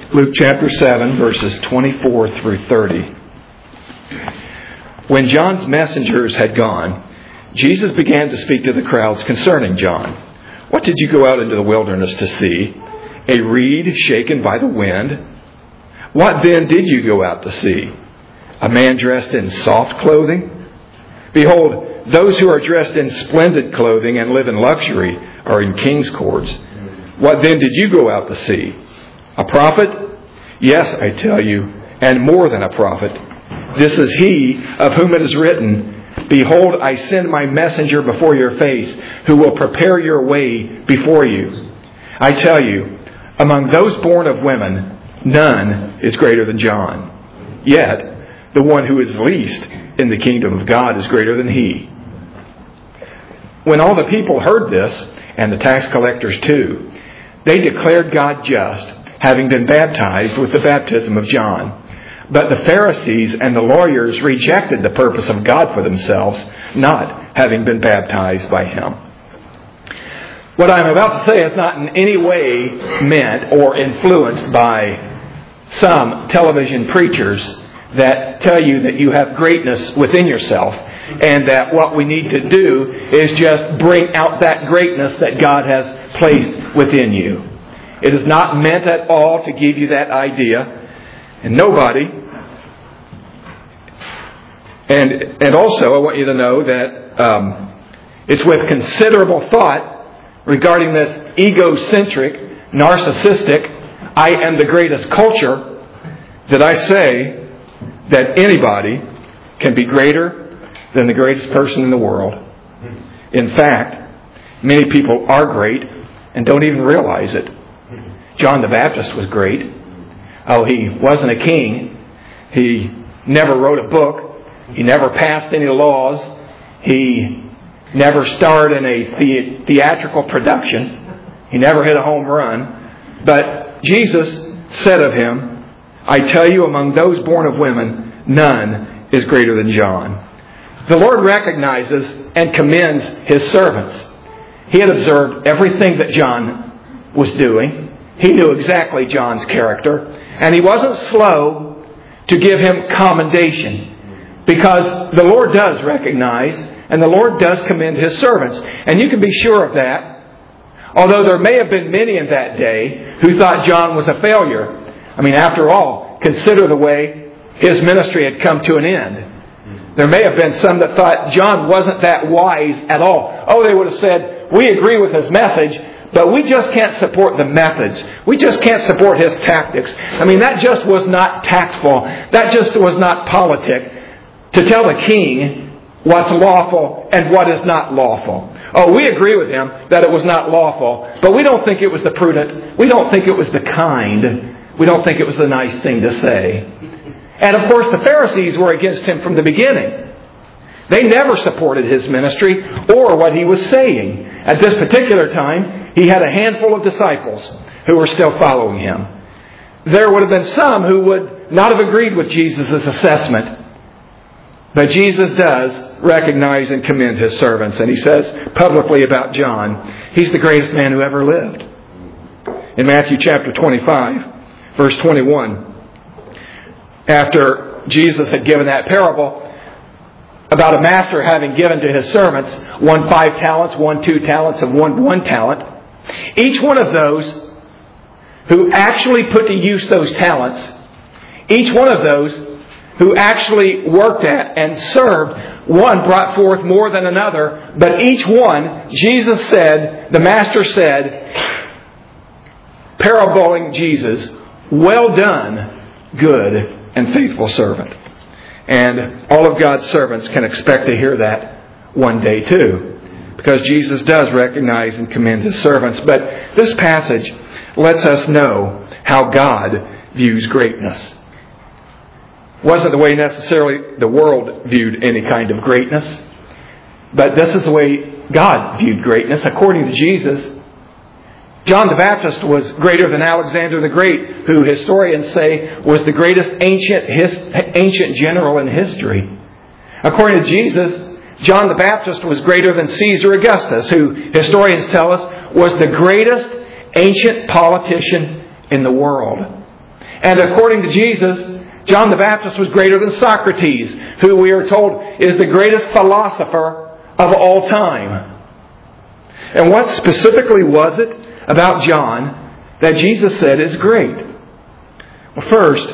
Luke chapter 7, verses 24 through 30. When John's messengers had gone, Jesus began to speak to the crowds concerning John. What did you go out into the wilderness to see? A reed shaken by the wind? What then did you go out to see? A man dressed in soft clothing? Behold, those who are dressed in splendid clothing and live in luxury are in king's courts. What then did you go out to see? A prophet? Yes, I tell you, and more than a prophet. This is he of whom it is written, Behold, I send my messenger before your face, who will prepare your way before you. I tell you, among those born of women, none is greater than John. Yet, the one who is least in the kingdom of God is greater than he. When all the people heard this, and the tax collectors too, they declared God just, having been baptized with the baptism of John. But the Pharisees and the lawyers rejected the purpose of God for themselves, not having been baptized by him. What I'm about to say is not in any way meant or influenced by some television preachers that tell you that you have greatness within yourself and that what we need to do is just bring out that greatness that God has placed within you. It is not meant at all to give you that idea. And nobody. And also I want you to know that it's with considerable thought regarding this egocentric, narcissistic, I am the greatest culture that I say that anybody can be greater than the greatest person in the world. In fact, many people are great and don't even realize it. John the Baptist was great. Oh, he wasn't a king. He never wrote a book. He never passed any laws. He never starred in a theatrical production. He never hit a home run. But Jesus said of him, I tell you, among those born of women, none is greater than John. The Lord recognizes and commends His servants. He had observed everything that John was doing. He knew exactly John's character. And He wasn't slow to give him commendation. Because the Lord does recognize and the Lord does commend His servants. And you can be sure of that. Although there may have been many in that day who thought John was a failure. I mean, after all, consider the way his ministry had come to an end. There may have been some that thought John wasn't that wise at all. Oh, they would have said, we agree with his message, but we just can't support the methods. We just can't support his tactics. I mean, that just was not tactful. That just was not politic to tell the king what's lawful and what is not lawful. Oh, we agree with him that it was not lawful, but we don't think it was the prudent. We don't think it was the kind. We don't think it was the nice thing to say. And of course, the Pharisees were against him from the beginning. They never supported his ministry or what he was saying. At this particular time, he had a handful of disciples who were still following him. There would have been some who would not have agreed with Jesus' assessment. But Jesus does recognize and commend His servants. And He says publicly about John, he's the greatest man who ever lived. In Matthew chapter 25, verse 21, after Jesus had given that parable about a master having given to his servants one 5 talents, one 2 talents, and one talent, each one of those who actually put to use those talents, each one of those who actually worked at and served, one brought forth more than another, but each one, Jesus said, the master said, paraboling Jesus, well done, good and faithful servant. And all of God's servants can expect to hear that one day too, because Jesus does recognize and commend His servants. But this passage lets us know how God views greatness. It wasn't the way necessarily the world viewed any kind of greatness, but this is the way God viewed greatness. According to Jesus, John the Baptist was greater than Alexander the Great, who historians say was the greatest ancient general in history. According to Jesus, John the Baptist was greater than Caesar Augustus, who historians tell us was the greatest ancient politician in the world. And according to Jesus, John the Baptist was greater than Socrates, who we are told is the greatest philosopher of all time. And what specifically was it about John that Jesus said is great? Well, first,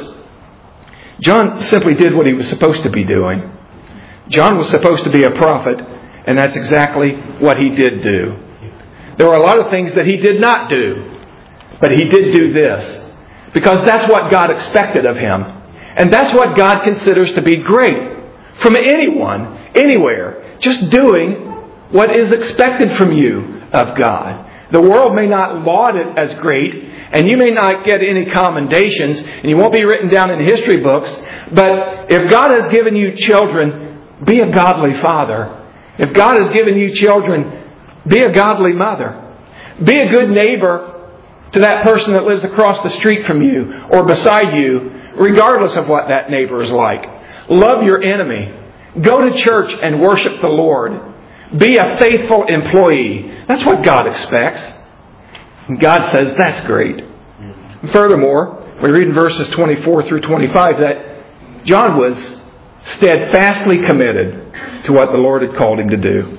John simply did what he was supposed to be doing. John was supposed to be a prophet, and that's exactly what he did do. There were a lot of things that he did not do, but he did do this, because that's what God expected of him. And that's what God considers to be great from anyone, anywhere, just doing what is expected from you of God. The world may not laud it as great, and you may not get any commendations, and you won't be written down in history books, but if God has given you children, be a godly father. If God has given you children, be a godly mother. Be a good neighbor to that person that lives across the street from you or beside you, regardless of what that neighbor is like. Love your enemy. Go to church and worship the Lord. Be a faithful employee. That's what God expects. And God says that's great. Furthermore, we read in verses 24 through 25 that John was steadfastly committed to what the Lord had called him to do.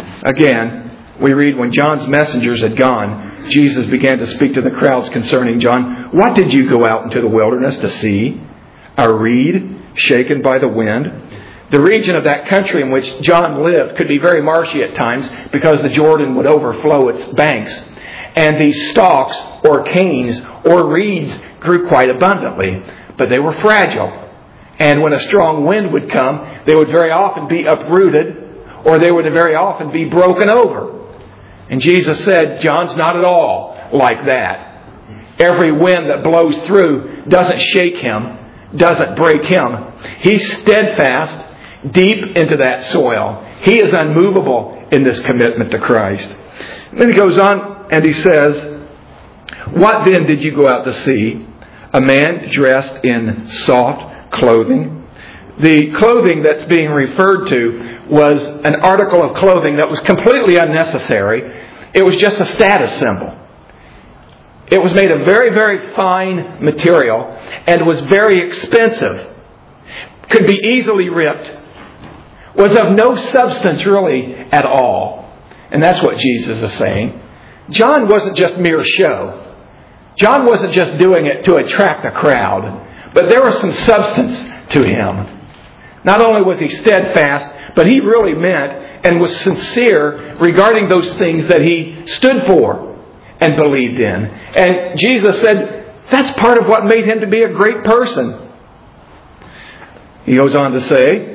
Again, we read when John's messengers had gone, Jesus began to speak to the crowds concerning John. What did you go out into the wilderness to see? A reed shaken by the wind? The region of that country in which John lived could be very marshy at times because the Jordan would overflow its banks. And these stalks or canes or reeds grew quite abundantly, but they were fragile. And when a strong wind would come, they would very often be uprooted or they would very often be broken over. And Jesus said, John's not at all like that. Every wind that blows through doesn't shake him, doesn't break him. He's steadfast deep into that soil. He is unmovable in this commitment to Christ. And then he goes on and he says, what then did you go out to see? A man dressed in soft clothing. The clothing that's being referred to was an article of clothing that was completely unnecessary. It was just a status symbol. It was made of very, very fine material and was very expensive. Could be easily ripped. Was of no substance really at all. And that's what Jesus is saying. John wasn't just mere show. John wasn't just doing it to attract a crowd. But there was some substance to him. Not only was he steadfast, but he really meant and was sincere regarding those things that he stood for and believed in. And Jesus said, that's part of what made him to be a great person. He goes on to say,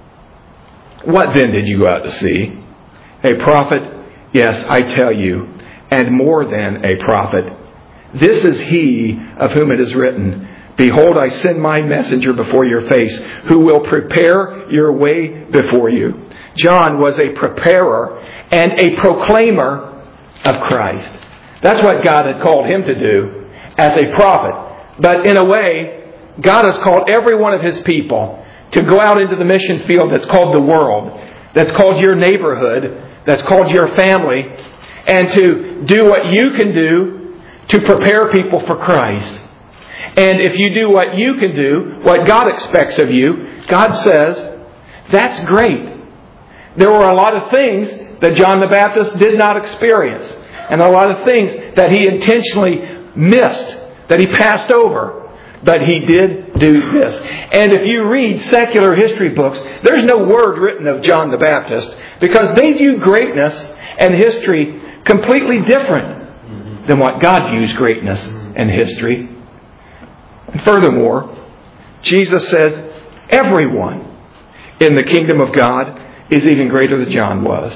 what then did you go out to see? A prophet? Yes, I tell you, and more than a prophet. This is he of whom it is written, behold, I send my messenger before your face, who will prepare your way before you. John was a preparer and a proclaimer of Christ. That's what God had called him to do as a prophet. But in a way, God has called every one of His people to go out into the mission field that's called the world, that's called your neighborhood, that's called your family, and to do what you can do to prepare people for Christ. And if you do what you can do, what God expects of you, God says, that's great. There were a lot of things that John the Baptist did not experience. And a lot of things that he intentionally missed, that he passed over. But he did do this. And if you read secular history books, there's no word written of John the Baptist because they view greatness and history completely different than what God views greatness and history. And furthermore, Jesus says everyone in the kingdom of God is even greater than John was.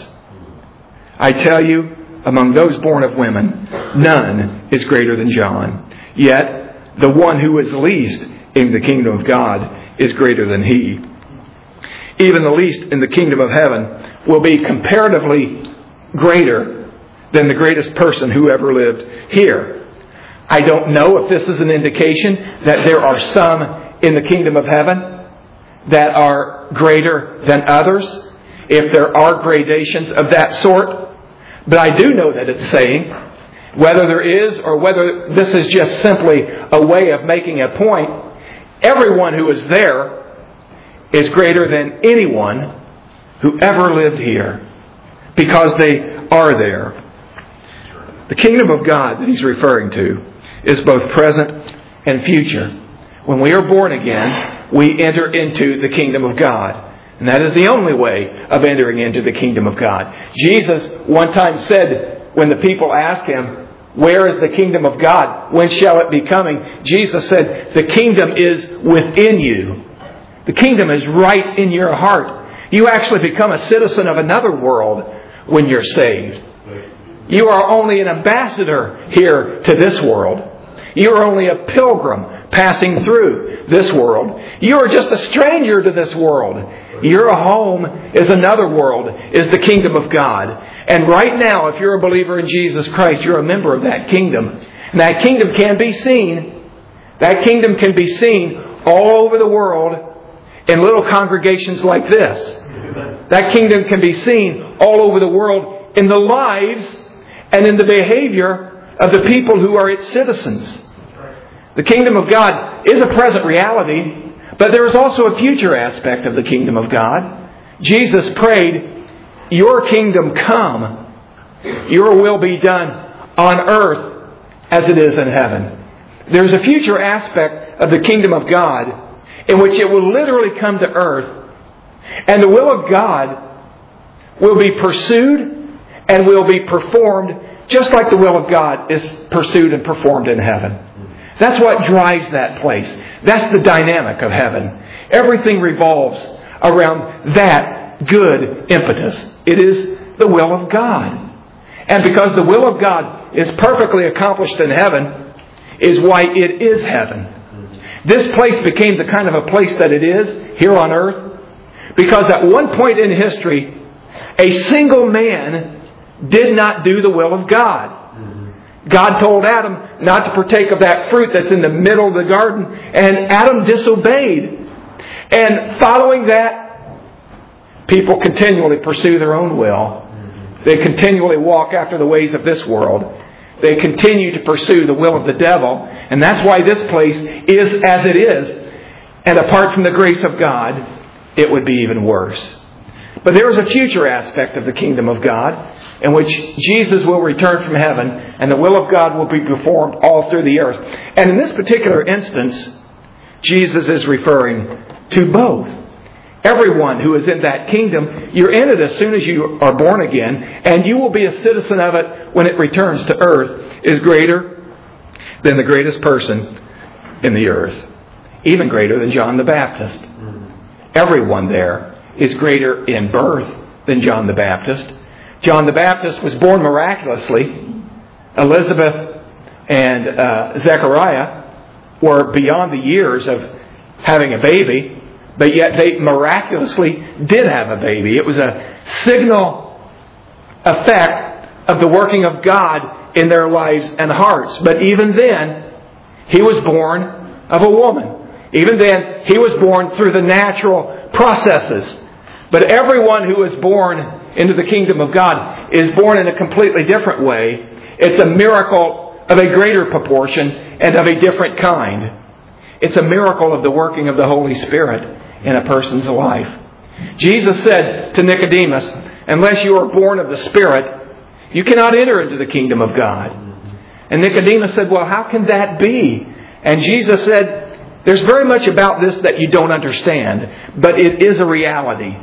I tell you, among those born of women, none is greater than John. Yet, the one who is least in the kingdom of God is greater than he. Even the least in the kingdom of heaven will be comparatively greater than the greatest person who ever lived here. I don't know if this is an indication that there are some in the kingdom of heaven that are greater than others, if there are gradations of that sort. But I do know that it's saying whether there is or whether this is just simply a way of making a point, everyone who is there is greater than anyone who ever lived here, because they are there. The kingdom of God that he's referring to is both present and future. When we are born again, we enter into the kingdom of God. And that is the only way of entering into the kingdom of God. Jesus one time said, when the people asked him, "Where is the kingdom of God? When shall it be coming?" Jesus said, "The kingdom is within you." The kingdom is right in your heart. You actually become a citizen of another world when you're saved. You are only an ambassador here to this world. You are only a pilgrim passing through this world. You are just a stranger to this world. Your home is another world, is the kingdom of God. And right now, if you're a believer in Jesus Christ, you're a member of that kingdom. And that kingdom can be seen. That kingdom can be seen all over the world in little congregations like this. That kingdom can be seen all over the world in the lives and in the behavior of the people who are its citizens. The kingdom of God is a present reality, but there is also a future aspect of the kingdom of God. Jesus prayed, "Your kingdom come, your will be done on earth as it is in heaven." There's a future aspect of the kingdom of God in which it will literally come to earth, and the will of God will be pursued and will be performed just like the will of God is pursued and performed in heaven. That's what drives that place. That's the dynamic of heaven. Everything revolves around that good impetus. It is the will of God. And because the will of God is perfectly accomplished in heaven, is why it is heaven. This place became the kind of a place that it is here on earth because at one point in history, a single man did not do the will of God. God told Adam not to partake of that fruit that's in the middle of the garden, and Adam disobeyed. And following that, people continually pursue their own will. They continually walk after the ways of this world. They continue to pursue the will of the devil, and that's why this place is as it is. And apart from the grace of God, it would be even worse. But there is a future aspect of the kingdom of God in which Jesus will return from heaven and the will of God will be performed all through the earth. And in this particular instance, Jesus is referring to both. Everyone who is in that kingdom, you're in it as soon as you are born again, and you will be a citizen of it when it returns to earth, is greater than the greatest person in the earth. Even greater than John the Baptist. Everyone there is greater in birth than John the Baptist. John the Baptist was born miraculously. Elizabeth and Zechariah were beyond the years of having a baby, but yet they miraculously did have a baby. It was a signal effect of the working of God in their lives and hearts. But even then, he was born of a woman. Even then, he was born through the natural processes. But everyone who is born into the kingdom of God is born in a completely different way. It's a miracle of a greater proportion and of a different kind. It's a miracle of the working of the Holy Spirit in a person's life. Jesus said to Nicodemus, "Unless you are born of the Spirit, you cannot enter into the kingdom of God." And Nicodemus said, "Well, how can that be?" And Jesus said, "There's very much about this that you don't understand, but it is a reality.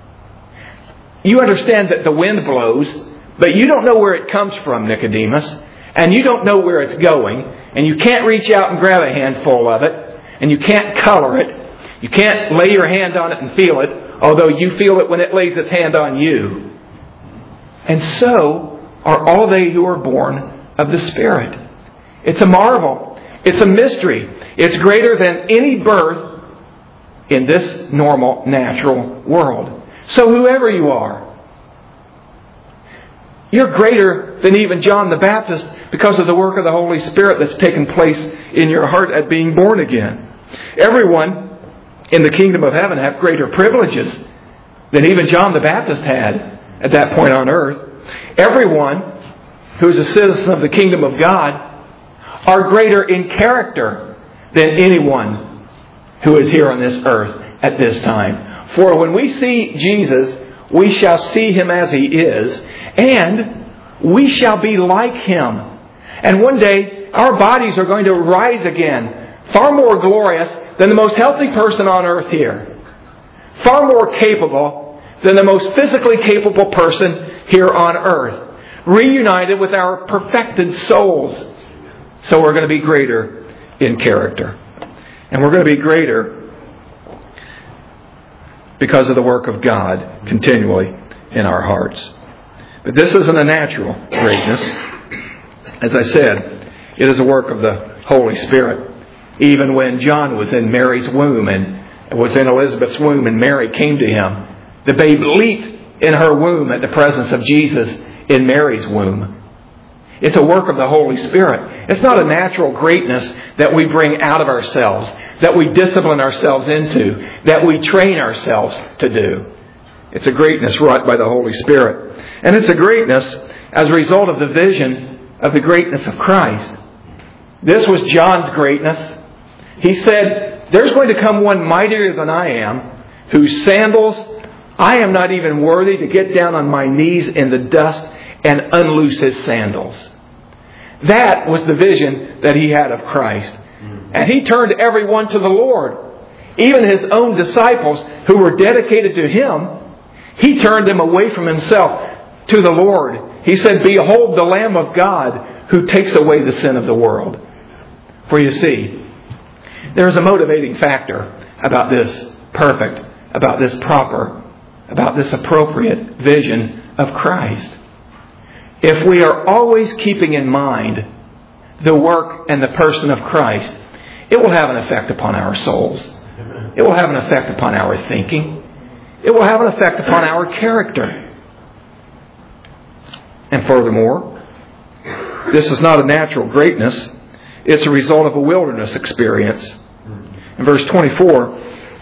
You understand that the wind blows, but you don't know where it comes from, Nicodemus, and you don't know where it's going, and you can't reach out and grab a handful of it, and you can't color it. You can't lay your hand on it and feel it, although you feel it when it lays its hand on you. And so are all they who are born of the Spirit." It's a marvel. It's a mystery. It's greater than any birth in this normal, natural world. So whoever you are, you're greater than even John the Baptist because of the work of the Holy Spirit that's taken place in your heart at being born again. Everyone in the kingdom of heaven have greater privileges than even John the Baptist had at that point on earth. Everyone who is a citizen of the kingdom of God, are greater in character than anyone who is here on this earth at this time. For when we see Jesus, we shall see Him as He is, and we shall be like Him. And one day, our bodies are going to rise again, far more glorious than the most healthy person on earth here. Far more capable than the most physically capable person here on earth. Reunited with our perfected souls. So we're going to be greater in character. And we're going to be greater because of the work of God continually in our hearts. But this isn't a natural greatness. As I said, it is a work of the Holy Spirit. Even when John was in Mary's womb and was in Elizabeth's womb and Mary came to him, the babe leaped in her womb at the presence of Jesus in Mary's womb. It's a work of the Holy Spirit. It's not a natural greatness that we bring out of ourselves, that we discipline ourselves into, that we train ourselves to do. It's a greatness wrought by the Holy Spirit. And it's a greatness as a result of the vision of the greatness of Christ. This was John's greatness. He said, there's going to come one mightier than I am, whose sandals I am not even worthy to get down on my knees in the dust and unloose his sandals. That was the vision that he had of Christ. And he turned everyone to the Lord. Even his own disciples who were dedicated to him, he turned them away from himself to the Lord. He said, behold the Lamb of God who takes away the sin of the world. For you see, there is a motivating factor about this perfect, about this proper, about this appropriate vision of Christ. If we are always keeping in mind the work and the person of Christ, it will have an effect upon our souls. It will have an effect upon our thinking. It will have an effect upon our character. And furthermore, this is not a natural greatness. It's a result of a wilderness experience. In verse 24,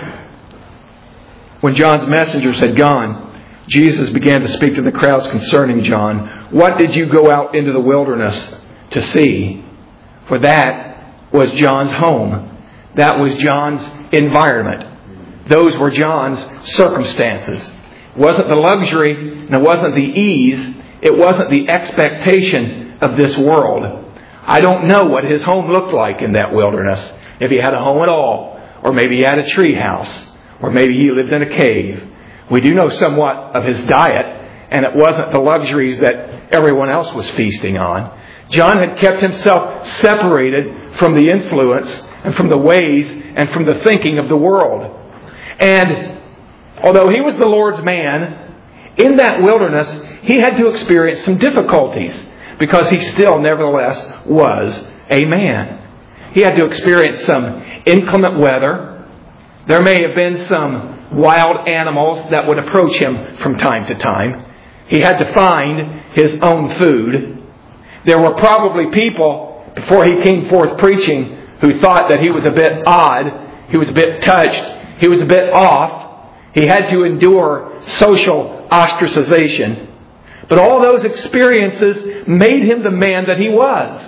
when John's messengers had gone, Jesus began to speak to the crowds concerning John. What did you go out into the wilderness to see? For that was John's home. That was John's environment. Those were John's circumstances. It wasn't the luxury and it wasn't the ease. It wasn't the expectation of this world. I don't know what his home looked like in that wilderness. If he had a home at all. Or maybe he had a tree house. Or maybe he lived in a cave. We do know somewhat of his diet. And it wasn't the luxuries that everyone else was feasting on. John had kept himself separated from the influence and from the ways and from the thinking of the world. And although he was the Lord's man, in that wilderness he had to experience some difficulties because he still nevertheless was a man. He had to experience some inclement weather. There may have been some wild animals that would approach him from time to time. He had to find his own food. There were probably people, before he came forth preaching, who thought that he was a bit odd, he was a bit touched, he was a bit off. He had to endure social ostracization. But all those experiences made him the man that he was.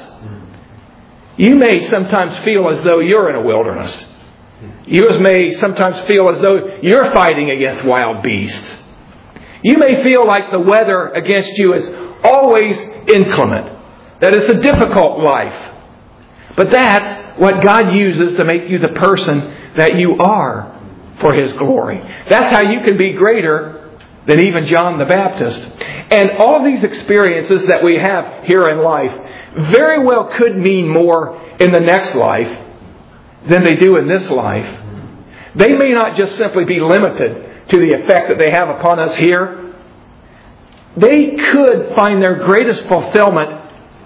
You may sometimes feel as though you're in a wilderness. You may sometimes feel as though you're fighting against wild beasts. You may feel like the weather against you is always inclement. That it's a difficult life. But that's what God uses to make you the person that you are for His glory. That's how you can be greater than even John the Baptist. And all these experiences that we have here in life very well could mean more in the next life than they do in this life. They may not just simply be limited to the effect that they have upon us here. They could find their greatest fulfillment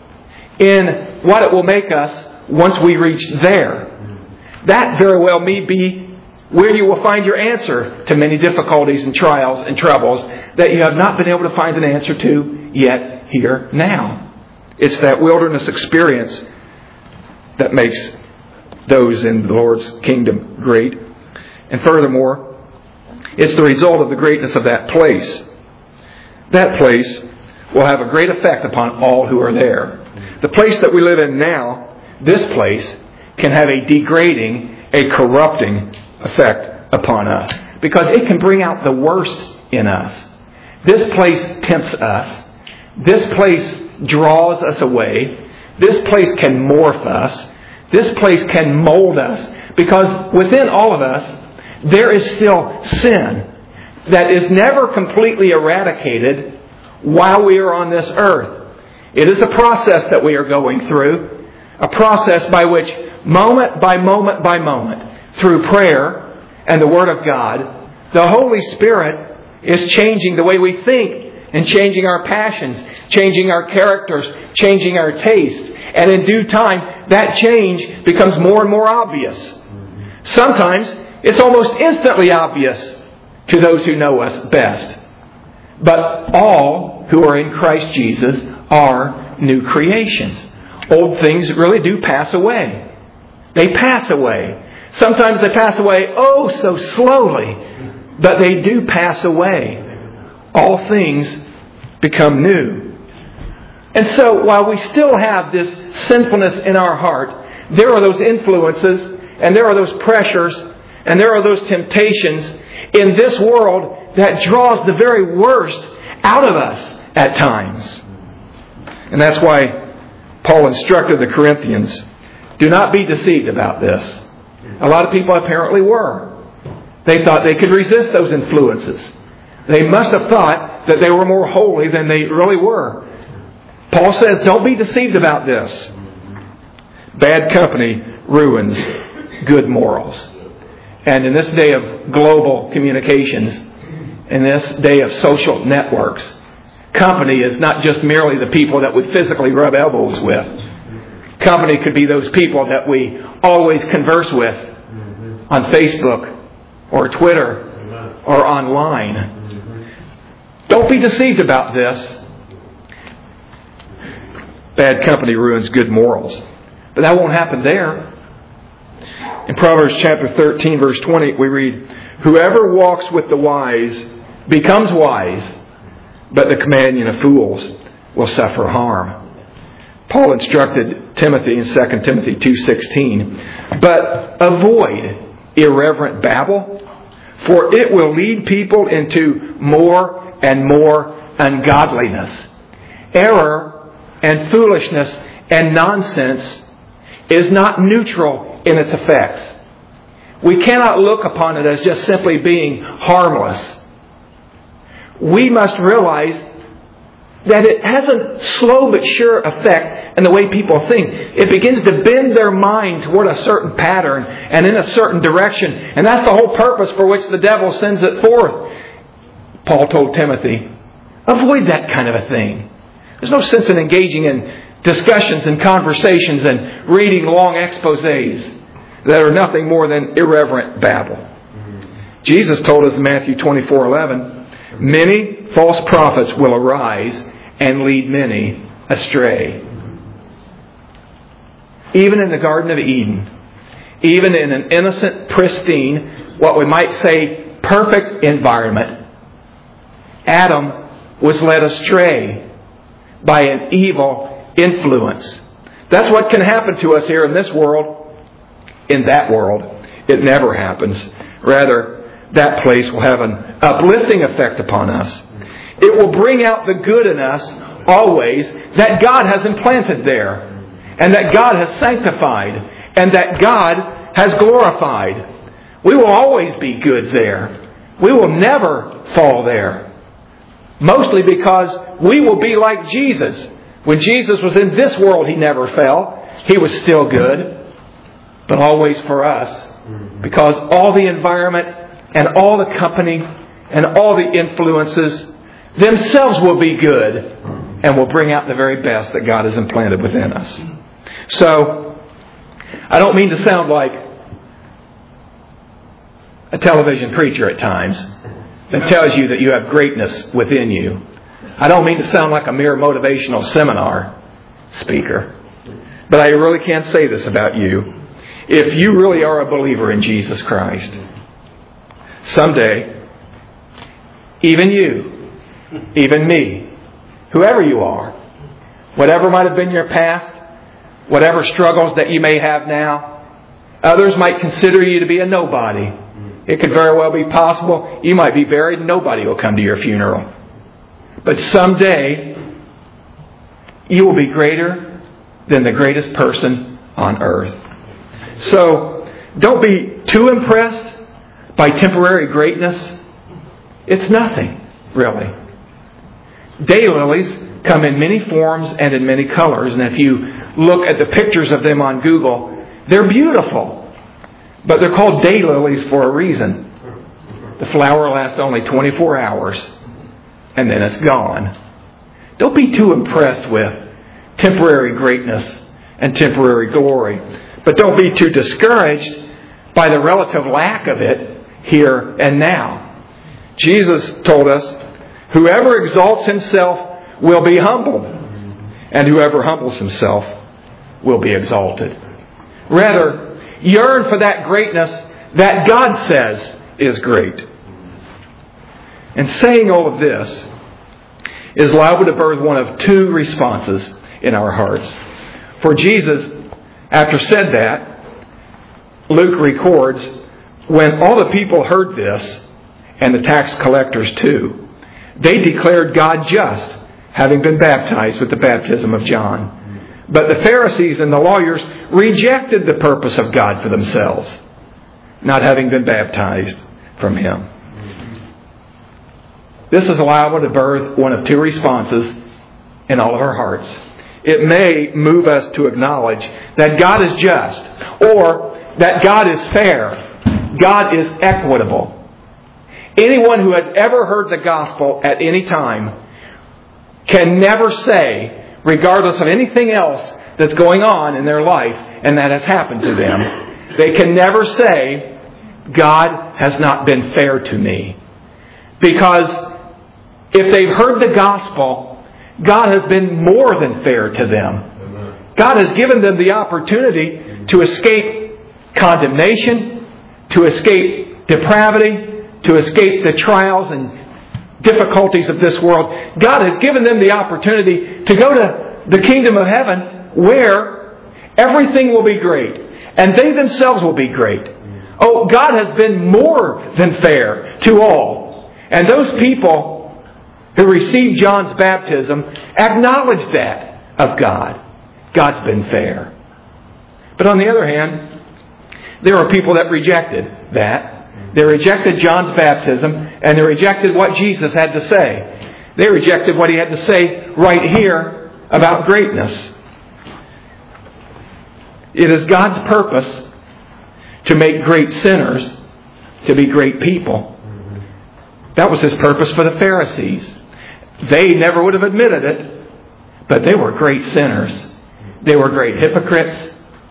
in what it will make us once we reach there. That very well may be where you will find your answer to many difficulties and trials and troubles that you have not been able to find an answer to yet here now. It's that wilderness experience that makes those in the Lord's kingdom great. And furthermore, it's the result of the greatness of that place. That place will have a great effect upon all who are there. The place that we live in now, this place, can have a degrading, a corrupting effect upon us. Because it can bring out the worst in us. This place tempts us. This place draws us away. This place can morph us. This place can mold us. Because within all of us, there is still sin that is never completely eradicated while we are on this earth. It is a process that we are going through. A process by which, moment by moment by moment, through prayer and the Word of God, the Holy Spirit is changing the way we think and changing our passions, changing our characters, changing our tastes. And in due time, that change becomes more and more obvious. Sometimes it's almost instantly obvious to those who know us best. But all who are in Christ Jesus are new creations. Old things really do pass away. They pass away. Sometimes they pass away oh so slowly, but they do pass away. All things become new. And so while we still have this sinfulness in our heart, there are those influences and there are those pressures and there are those temptations in this world that draws the very worst out of us at times. And that's why Paul instructed the Corinthians, do not be deceived about this. A lot of people apparently were. They thought they could resist those influences. They must have thought that they were more holy than they really were. Paul says, don't be deceived about this. Bad company ruins good morals. And in this day of global communications, in this day of social networks, company is not just merely the people that we physically rub elbows with. Company could be those people that we always converse with on Facebook or Twitter or online. Don't be deceived about this. Bad company ruins good morals. But that won't happen there. In Proverbs chapter 13, verse 20, we read, whoever walks with the wise becomes wise, but the companion of fools will suffer harm. Paul instructed Timothy in 2 Timothy 2:16, but avoid irreverent babble, for it will lead people into more and more ungodliness. Error and foolishness and nonsense is not neutral in its effects. We cannot look upon it as just simply being harmless. We must realize that it has a slow but sure effect in the way people think. It begins to bend their mind toward a certain pattern and in a certain direction. And that's the whole purpose for which the devil sends it forth. Paul told Timothy, avoid that kind of a thing. There's no sense in engaging in discussions and conversations and reading long exposés that are nothing more than irreverent babble. Jesus told us in Matthew 24:11, many false prophets will arise and lead many astray. Even in the Garden of Eden, even in an innocent, pristine, what we might say, perfect environment, Adam was led astray by an evil influence. That's what can happen to us here in this world. In that world, it never happens. Rather, that place will have an uplifting effect upon us. It will bring out the good in us always that God has implanted there, and that God has sanctified, and that God has glorified. We will always be good there. We will never fall there. Mostly because we will be like Jesus. When Jesus was in this world, He never fell. He was still good. But always for us. Because all the environment and all the company and all the influences themselves will be good and will bring out the very best that God has implanted within us. So, I don't mean to sound like a television preacher at times that tells you that you have greatness within you. I don't mean to sound like a mere motivational seminar speaker. But I really can't say this about you. If you really are a believer in Jesus Christ, someday, even you, even me, whoever you are, whatever might have been your past, whatever struggles that you may have now, others might consider you to be a nobody. It could very well be possible you might be buried and nobody will come to your funeral. But someday, you will be greater than the greatest person on earth. So, don't be too impressed by temporary greatness. It's nothing, really. Daylilies come in many forms and in many colors. And if you look at the pictures of them on Google, they're beautiful. But they're called daylilies for a reason. The flower lasts only 24 hours. And then it's gone. Don't be too impressed with temporary greatness and temporary glory. But don't be too discouraged by the relative lack of it here and now. Jesus told us, whoever exalts himself will be humbled, and whoever humbles himself will be exalted. Rather, yearn for that greatness that God says is great. And saying all of this is liable to birth one of two responses in our hearts. For Jesus, after said that, Luke records, when all the people heard this, and the tax collectors too, they declared God just, having been baptized with the baptism of John. But the Pharisees and the lawyers rejected the purpose of God for themselves, not having been baptized from Him. This is liable to birth one of two responses in all of our hearts. It may move us to acknowledge that God is just, or that God is fair, God is equitable. Anyone who has ever heard the gospel at any time can never say, regardless of anything else that's going on in their life and that has happened to them, they can never say, God has not been fair to me. Because if they've heard the gospel, God has been more than fair to them. God has given them the opportunity to escape condemnation, to escape depravity, to escape the trials and difficulties of this world. God has given them the opportunity to go to the kingdom of heaven where everything will be great and they themselves will be great. Oh, God has been more than fair to all. And those people who received John's baptism acknowledged that of God. God's been fair. But on the other hand, there are people that rejected that. They rejected John's baptism, and they rejected what Jesus had to say. They rejected what He had to say right here about greatness. It is God's purpose to make great sinners to be great people. That was His purpose for the Pharisees. They never would have admitted it, but they were great sinners. They were great hypocrites.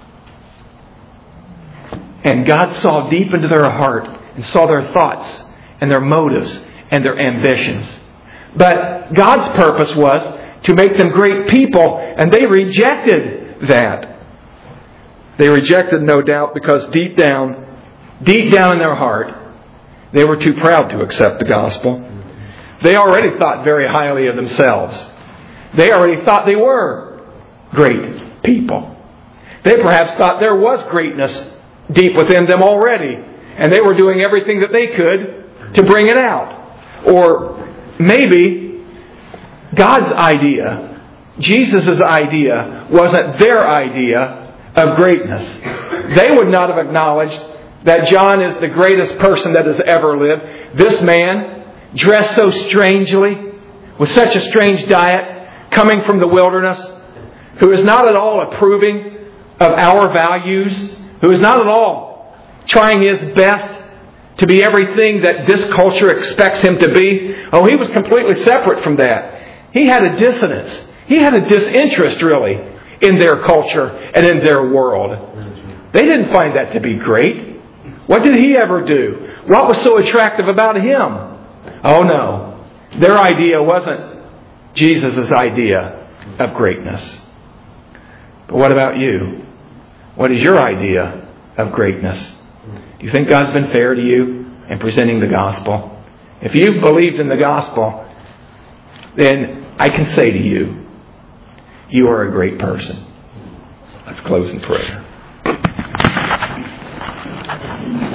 And God saw deep into their heart and saw their thoughts and their motives and their ambitions. But God's purpose was to make them great people, and they rejected that. They rejected, no doubt, because deep down in their heart, they were too proud to accept the gospel. They already thought very highly of themselves. They already thought they were great people. They perhaps thought there was greatness deep within them already, and they were doing everything that they could to bring it out. Or maybe God's idea, Jesus' idea, wasn't their idea of greatness. They would not have acknowledged that John is the greatest person that has ever lived. This man, dressed so strangely, with such a strange diet, coming from the wilderness, who is not at all approving of our values, who is not at all trying his best to be everything that this culture expects him to be. Oh, he was completely separate from that. He had a dissonance. He had a disinterest, really, in their culture and in their world. They didn't find that to be great. What did he ever do? What was so attractive about him? Oh, no. Their idea wasn't Jesus' idea of greatness. But what about you? What is your idea of greatness? Do you think God's been fair to you in presenting the gospel? If you've believed in the gospel, then I can say to you, you are a great person. Let's close in prayer.